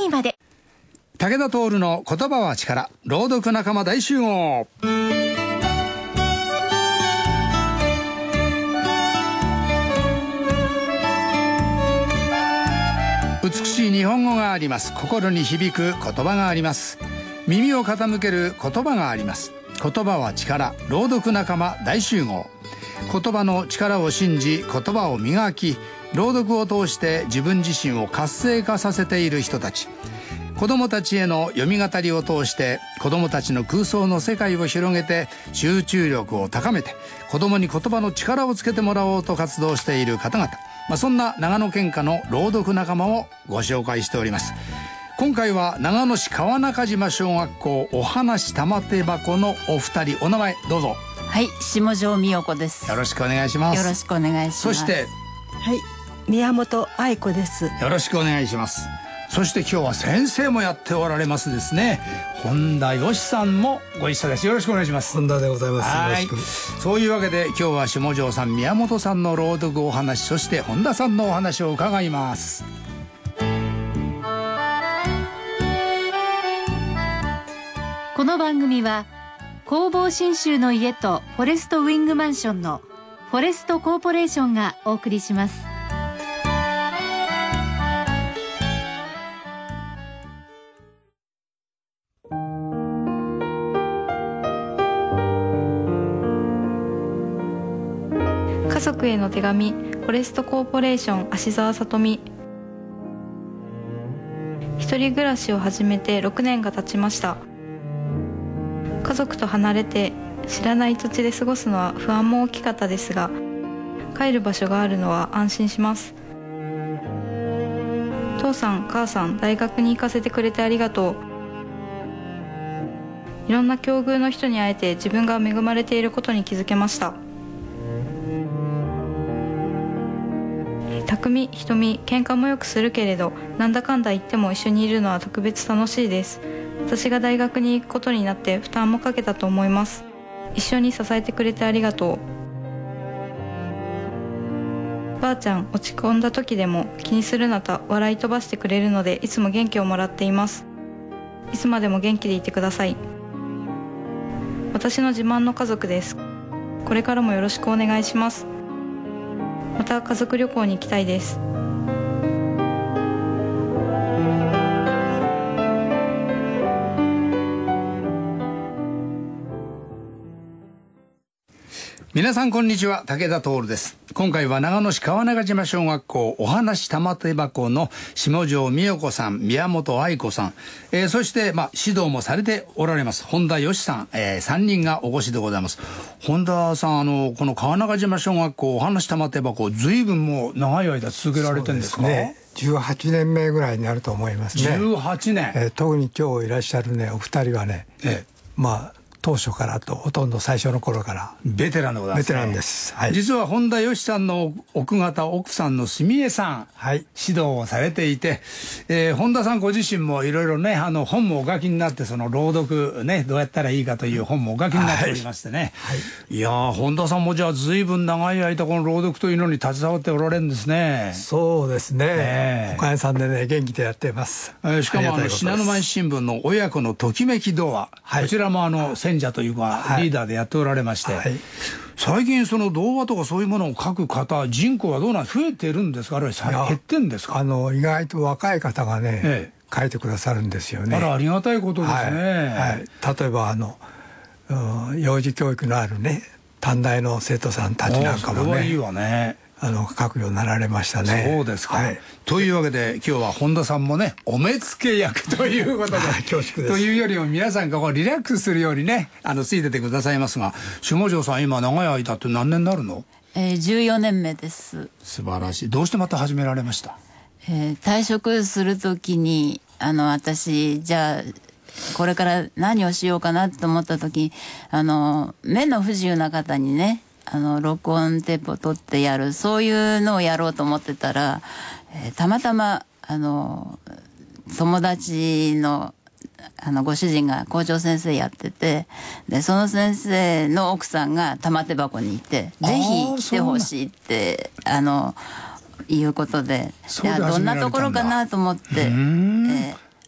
時まで。 武田徹の言葉は力、朗読仲間大集合。美しい日本語があります。心に響く言葉があります。耳を傾ける言葉があります。言葉は力、朗読仲間大集合。言葉の力を信じ、言葉を磨き、朗読を通して自分自身を活性化させている人たち。子どもたちへの読み語りを通して子どもたちの空想の世界を広げて集中力を高めて子どもに言葉の力をつけてもらおうと活動している方々、そんな長野県下の朗読仲間をご紹介しております。今回は長野市川中島小学校お話玉手箱のお二人、お名前どうぞ。 はい、下條美代子です。 よろしくお願いします。 よろしくお願いします。 そしてはい、宮本愛子です。 よろしくお願いします。そして今日は先生もやっておられますですね、本田義さんもご一緒です。よろしくお願いします。 本田でございます。 はい、 よろしく。 そういうわけで今日は下條さん、宮本さんの朗読お話、そして本田さんのお話を伺います。 この番組は工房信州の家とフォレストウィングマンションのフォレストコーポレーションがお送りします。 家族への手紙、フォレストコーポレーション芦沢さとみ。一人暮らしを始めて6年が経ちました。家族と離れて知らない土地で過ごすのは不安も大きかったですが、帰る場所があるのは安心します。父さん母さん、大学に行かせてくれてありがとう。いろんな境遇の人に会えて自分が恵まれていることに気づけました。匠、瞳、喧嘩もよくするけれど、なんだかんだ言っても一緒にいるのは特別楽しいです。私が大学に行くことになって負担もかけたと思います。一緒に支えてくれてありがとう。ばあちゃん、落ち込んだ時でも気にするなと笑い飛ばしてくれるので、いつも元気をもらっています。いつまでも元気でいてください。私の自慢の家族です。これからもよろしくお願いします。また家族旅行に行きたいです。 皆さんこんにちは、武田徹です。今回は長野市川中島小学校お話玉手箱の下條美代子さん、宮本愛子さん、そして指導もされておられます本田義さん、3人がお越しでございます。本田さん、この川中島小学校お話玉手箱、随分もう長い間続けられてるんですか？ そうですね、18年目ぐらいになると思いますね。 18年、 特に今日いらっしゃるねお二人はね、当初からとほとんど最初の頃からベテランでございます、ね。 ベテランです、はい、 実は本田義さんの奥方、奥さんの住江さん、 はい、 指導をされていて、本田さんご自身もいろいろね、本もお書きになって、その朗読ね、どうやったらいいかという本もお書きになっておりましてね、はいはい、いやー、本田さんもじゃあ随分長い間この朗読というのに携わっておられるんですね。 そうですね、おかげさんでね元気でやっています。 しかも信濃毎日新聞の親子のときめき童話、はい、こちらも選者というかリーダーでやっておられまして、はいはい、最近その童話とかそういうものを書く方、人口はどうなん、増えてるんですか、あるいは減ってんですか？ 意外と若い方がね、書いてくださるんですよね。 ありがたいことですね、 はいはい、例えば幼児教育のあるね短大の生徒さんたちなんかもね、 それはいいわね、 書くようになられましたね。 そうですか、 はい、 というわけで今日は本田さんもねお目付け役ということで恐縮です。 というよりも皆さんがリラックスするようにねついててくださいますが、下條さん今長い間って何年になるの ？14年目です。 素晴らしい。どうしてまた始められました？ 退職するときに私じゃあこれから何をしようかなと思ったとき、目の不自由な方にね録音テープを取ってやる、そういうのをやろうと思ってたら、たまたま友達のご主人が校長先生やってて、でその先生の奥さんが玉手箱にいて、ぜひ来てほしいっていうことで、どんなところかなと思って、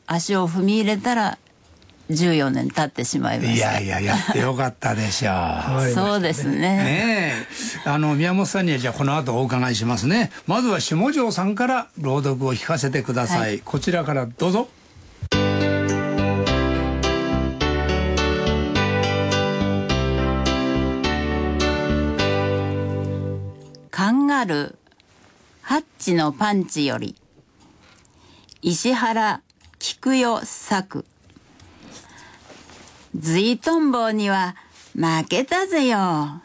足を踏み入れたら14年経ってしまいました。 いややってよかったでしょう。 そうですね。 宮本さんにはじゃあこの後お伺いしますね。まずは下條さんから朗読を聞かせてください。はい、こちらからどうぞ。 カンガルーハッチのパンチより石原菊代作。ずいとんぼには負けたぜよ。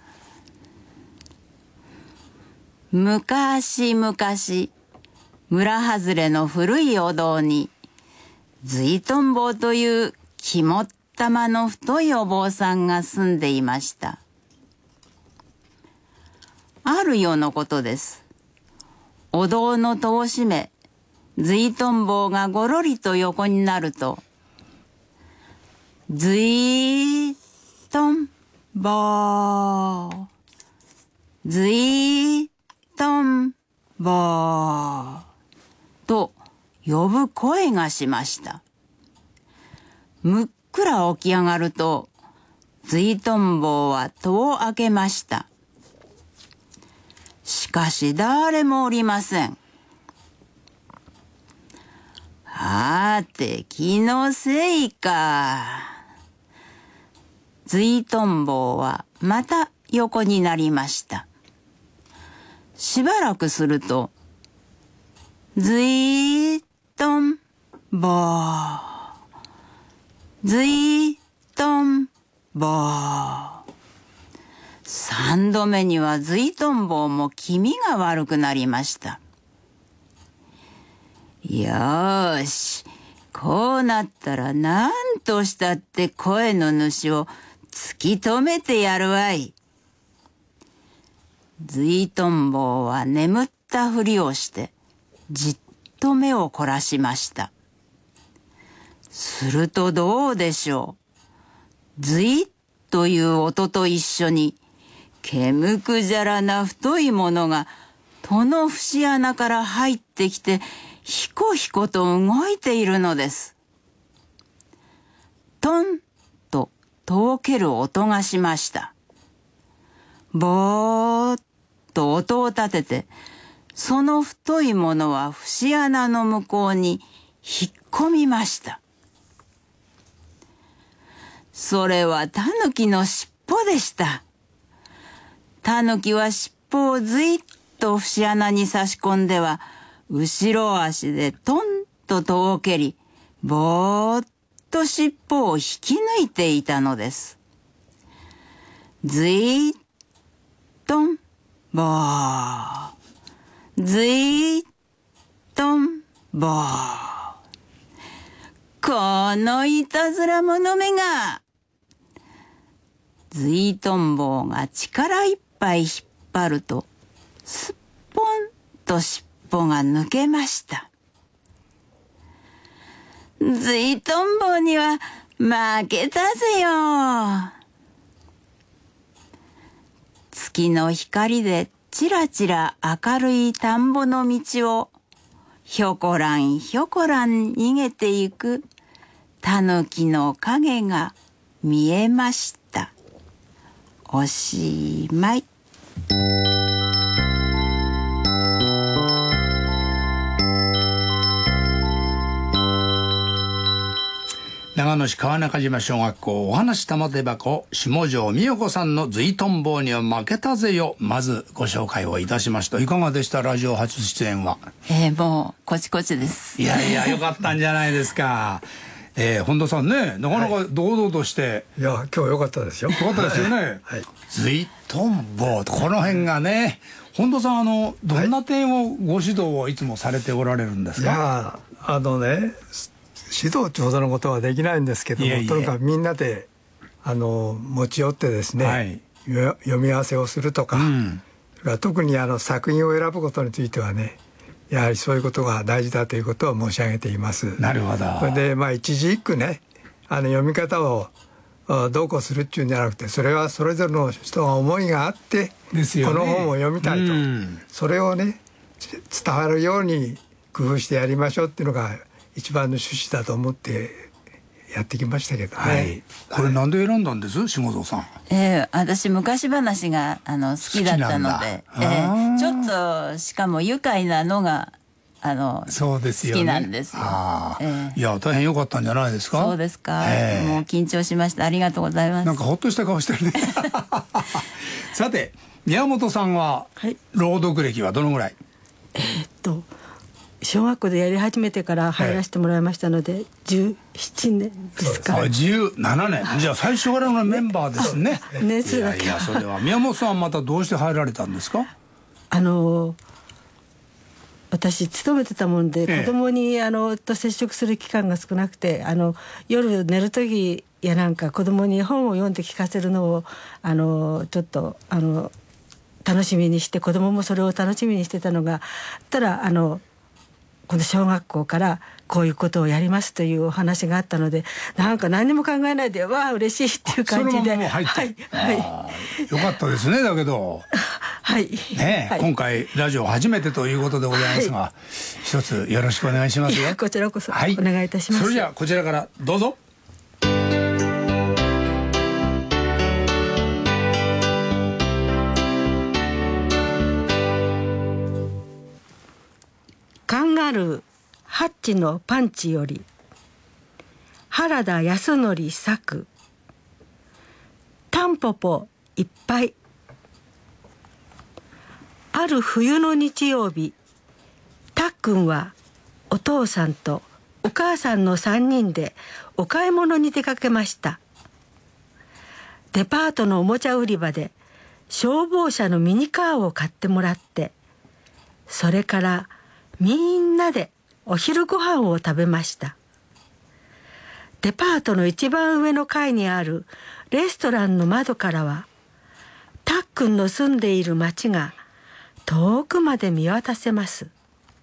昔々村外れの古いお堂にずいとんぼという肝っ玉の太いお坊さんが住んでいました。ある夜のことです。お堂の戸を閉め、ずいとんぼがごろりと横になると、ずいとんぼずいとんぼと呼ぶ声がしました。むっくら起き上がると、ずいとんぼは戸を開けました。しかし誰もおりません。はて気のせいか。ずいとんぼはまた横になりました。しばらくすると、ずいとんぼずいとんぼ。3度目にはずいとんぼも気味が悪くなりました。よーし、こうなったら何としたって声の主を突き止めてやるわい。ずいとんぼは眠ったふりをしてじっと目を凝らしました。するとどうでしょう。ずいっという音と一緒にけむくじゃらな太いものが戸の節穴から入ってきてひこひこと動いているのです。トンと戸を蹴る音がしました。ぼーっと音を立てて、その太いものは節穴の向こうに引っ込みました。それはタヌキの尻尾でした。タヌキは尻尾をずいっと節穴に差し込んでは、後ろ足でトンと戸を蹴り、ぼーっと尻尾を引き抜いていたのです。ずいっとんぼー、ずいっとんぼー。このいたずら者めが。ずいとんぼが力いっぱい引っ張ると、すっぽんと尻尾が抜けました。ずいとんぼには負けたぜよ。月の光でちらちら明るい田んぼの道をひょこらんひょこらん逃げてゆくタヌキの影が見えました。おしまい。 長野市川中島小学校お話玉手箱下條美代子さんのずいとんぼには負けたぜよ、まずご紹介をいたしました。いかがでした？ラジオ初出演は。 もうこちこちです。 いやよかったんじゃないですか。本田さんね、なかなか堂々として、 いや今日良かったですよ。 良かったですよね。 はい、 ずいとんぼ、この辺がね、本田さんどんな点をご指導をいつもされておられるんですか？ いや指導ってほどのことはできないんですけども、とにかくみんなで持ち寄ってですね、はい、読み合わせをするとか、それから特に作品を選ぶことについてはね、やはりそういうことが大事だということを申し上げています。 なるほど。 それで一字一句ね、読み方をどうこうするっていうんじゃなくて、それはそれぞれの人が思いがあってですよね、この本を読みたいと、それをね伝わるように工夫してやりましょうっていうのが一番の趣旨だと思ってやってきましたけどね、 はい、これなんで選んだんです、下蔵さん。 私昔話が好きだったので、ちょっとしかも愉快なのがそうですよね、 好きなんですよ。 いや大変良かったんじゃないですか。 そうですか、もう緊張しました。ありがとうございます。 なんかほっとした顔してるねさて宮本さんは、朗読歴はどのぐらい？ 小学校でやり始めてから入らせてもらいましたので、17年ですか。 17年じゃあ最初からのメンバーですね年数だけは。 いやそれは宮本さんはまたどうして入られたんですか？ 私勤めてたもんで、子供にと接触する期間が少なくて、夜寝る時やなんか子供に本を読んで聞かせるのをちょっと楽しみにして、子供もそれを楽しみにしてたのが、ただこの小学校からこういうことをやりますというお話があったので、なんか何にも考えないでわあ嬉しいっていう感じで、 そのまま入って、よかったですね。だけどね、今回ラジオ初めてということでございますが、一つよろしくお願いしますよ。 こちらこそお願いいたします。 それじゃあこちらからどうぞ。 カンガルーハッチのパンチより、原田康則作。タンポポいっぱい。ある冬の日曜日、たっくんはお父さんとお母さんの3人でお買い物に出かけました。デパートのおもちゃ売り場で消防車のミニカーを買ってもらって、それからみんなでお昼ご飯を食べました。デパートの一番上の階にあるレストランの窓からは、たっくんの住んでいる町が遠くまで見渡せます。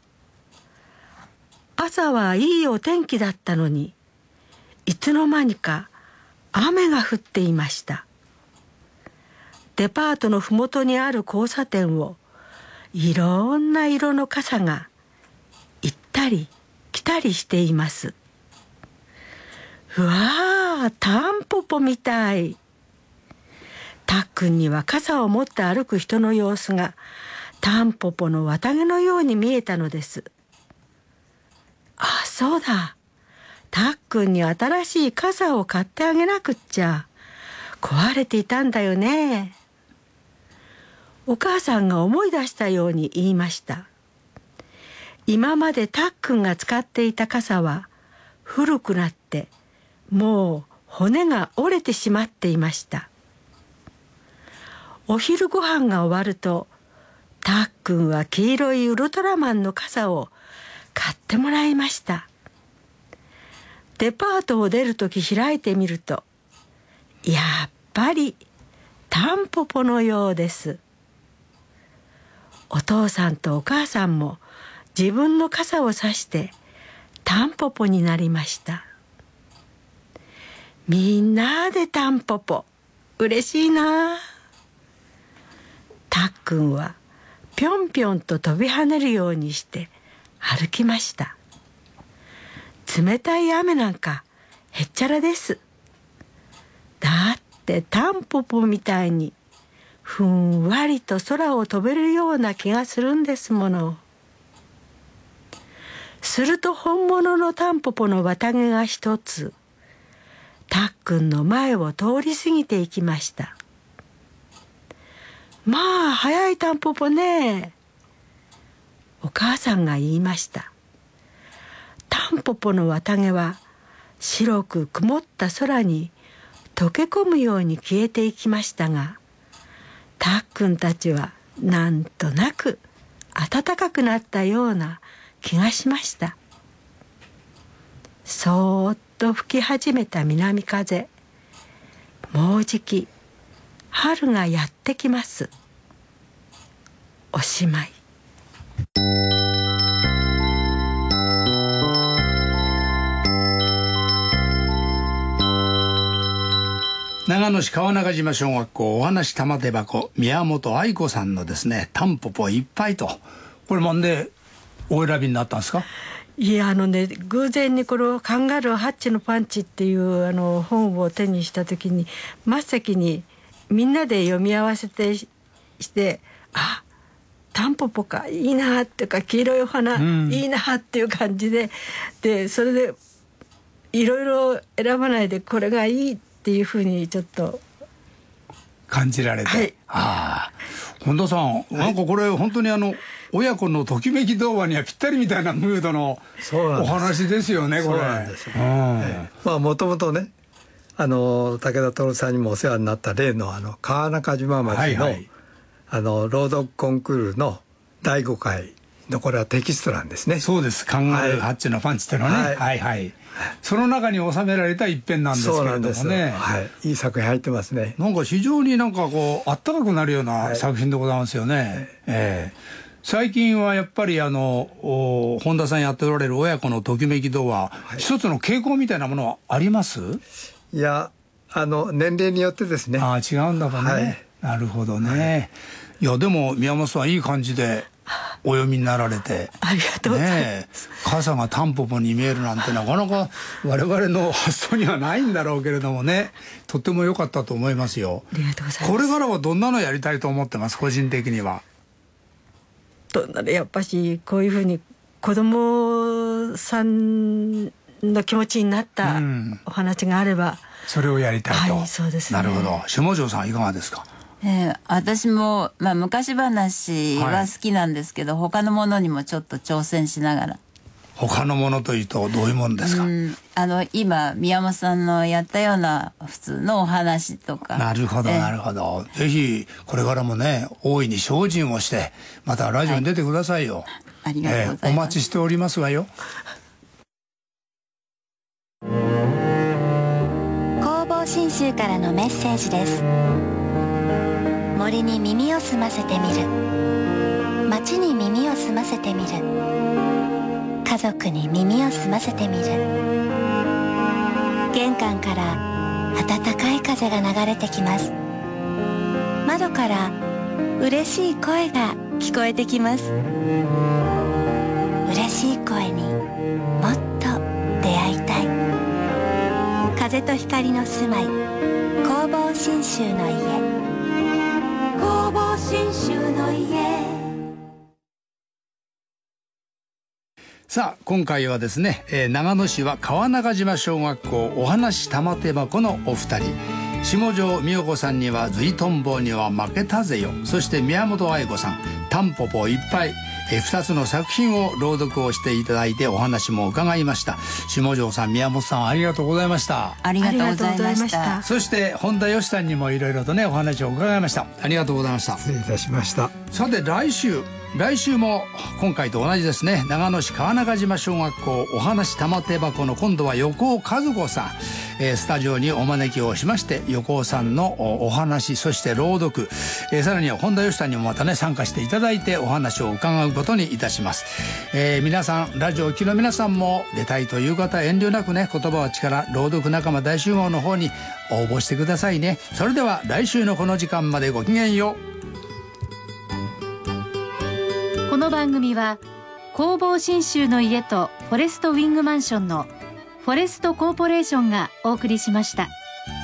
朝はいいお天気だったのに、いつの間にか雨が降っていました。デパートのふもとにある交差点を、いろんな色の傘が行ったり来たりしています。うわあ、タンポポみたい。たっくんには傘を持って歩く人の様子がタンポポの綿毛のように見えたのです。あ、そうだ。たっくんに新しい傘を買ってあげなくっちゃ。壊れていたんだよね。お母さんが思い出したように言いました。今までたっくんが使っていた傘は古くなってもう骨が折れてしまっていました。お昼ご飯が終わると、たっくんは黄色いウルトラマンの傘を買ってもらいました。デパートを出るとき開いてみると、やっぱりタンポポのようです。お父さんとお母さんも自分の傘をさしてタンポポになりました。みんなでタンポポ、嬉しいな。たっくんはぴょんぴょんと飛び跳ねるようにして歩きました。冷たい雨なんかへっちゃらです。だってタンポポみたいにふんわりと空を飛べるような気がするんですもの。すると本物のタンポポの綿毛が一つ、たっくんの前を通り過ぎていきました。まあ早いタンポポね。お母さんが言いました。タンポポの綿毛は白く曇った空に溶け込むように消えていきましたが、たっくんたちはなんとなく暖かくなったような気がしました。そーっと吹き始めた南風。もうじき春がやってきます。おしまい。 長野市川中島小学校お話玉手箱宮本愛子さんのですね、タンポポいっぱいと、これなんでお選びになったんですか？ いや偶然にこのカンガルーハッチのパンチっていう本を手にした時に真っ先にみんなで読み合わせてしてタンポポかいいなっていうか黄色いお花、いいなっていう感じでそれでいろいろ選ばないでこれがいいっていうふうにちょっと感じられて、本田さん、なんかこれ本当に親子のときめき童話にはぴったりみたいなムードのお話ですよね、これ。そうなんですよ。 まあもともとね武田徹さんにもお世話になった例の川中島町の、朗読コンクールの第5回のこれはテキストなんですね。 そうです。カンガルーハッチのパンチってのはね、その中に収められた一編なんですけれどもね。 いい作品入ってますね。 なんか非常になんかこうあったかくなるような作品でございますよね。最近はやっぱり本田さんやっておられる親子のときめき童話、一つの傾向みたいなものはあります？ いや年齢によってですね。 違うんだかね。なるほどね。いやでも宮本さんいい感じでお読みになられて、 ありがとうございます。 傘がタンポポに見えるなんてなかなか我々の発想にはないんだろうけれどもね、とっても良かったと思いますよ。 ありがとうございます。 これからはどんなのやりたいと思ってます？個人的には。 どんなやっぱしこういうふうに子供さんの気持ちになったお話があれば、 それをやりたいと。 そうですね。 なるほど。下條さんいかがですか？ 私も、昔話は好きなんですけど、他のものにもちょっと挑戦しながら。 他のものというとどういうものですか？ 今宮本さんのやったような普通のお話とか。 なるほどなるほど。ぜひこれからもね大いに精進をしてまたラジオに出てくださいよ。 ありがとうございます。 お待ちしておりますわよ。 工房新州からのメッセージです。森に耳を澄ませてみる、街に耳を澄ませてみる、家族に耳を澄ませてみる。玄関から暖かい風が流れてきます。窓から嬉しい声が聞こえてきます。嬉しい声にもっと出会いたい。風と光の住まい、工房新州の家。工房新州の家。 さあ今回はですね、長野市は川中島小学校お話玉手箱のお二人、下條美代子さんには随とんぼには負けたぜよ、そして宮本愛子さんタンポポいっぱい、2つの作品を朗読をしていただいてお話も伺いました。下條さん宮本さんありがとうございました。 ありがとうございました。 そして本田芳さんにもいろいろとねお話を伺いました。ありがとうございました。 失礼いたしました。 さて来週も今回と同じですね、長野市川中島小学校お話玉手箱の今度は横尾和子さん、スタジオにお招きをしまして横尾さんのお話、そして朗読、さらには本田芳さんにもまたね参加していただいてお話を伺うことにいたします。皆さんラジオを聴きの皆さんも出たいという方は遠慮なくね、言葉は力朗読仲間大集合の方に応募してくださいね。それでは来週のこの時間までごきげんよう。 この番組は工房新州の家とフォレストウィングマンションのフォレストコーポレーションがお送りしました。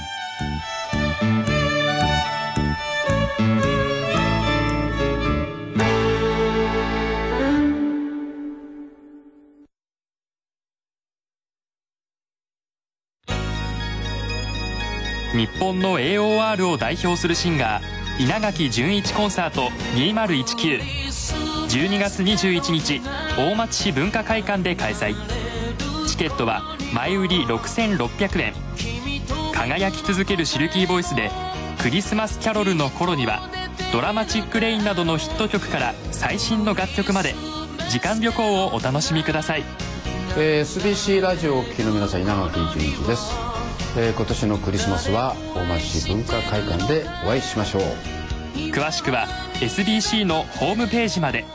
日本の AOR を代表するシンガー稲垣潤一コンサート2019、12月21日大町市文化会館で開催。チケットは前売り6600円。輝き続けるシルキーボイスでクリスマスキャロルの頃にはドラマチックレインなどのヒット曲から最新の楽曲まで時間旅行をお楽しみください。 SBC ラジオをお聴きの皆さん、稲垣潤一です。今年のクリスマスは大町市文化会館でお会いしましょう。 詳しくは SBC のホームページまで。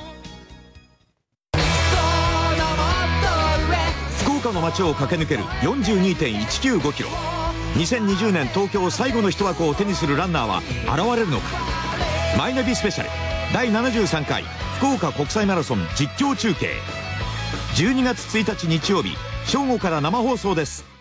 福岡の街を駆け抜ける 42.195 キロ、2020年東京最後の一枠を手にするランナーは現れるのか。マイナビスペシャル第73回福岡国際マラソン実況中継。 12月1日日曜日正午から生放送です。